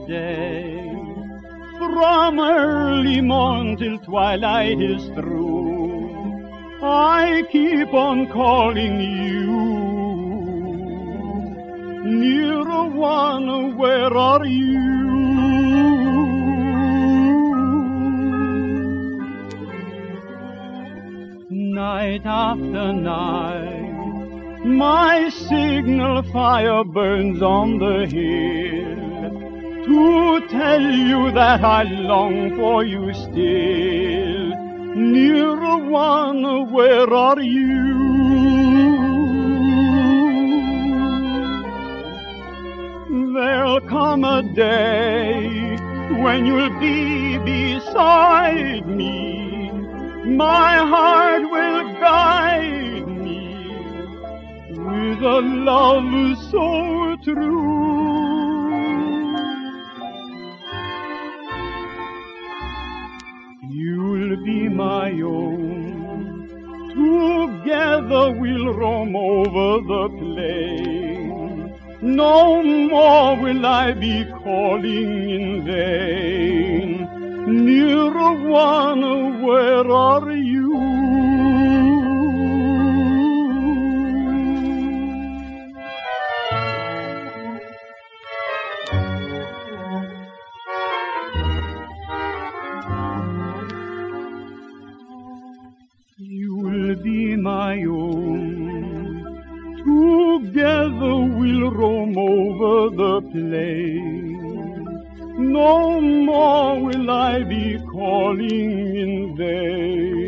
day. From early morn till twilight is through, I keep on calling you. Nearer one, where are you? Night after night, my signal fire burns on the hill, to tell you that I long for you still. Nearer one, where are you? There'll come a day when you'll be beside me. My heart will guide me with a love so true. You'll be my own. Together we'll roam over the plain. No more will I be calling in vain. Nearer one, where are you? You'll be my own. Together we'll roam over the plain. No more will I be calling in vain.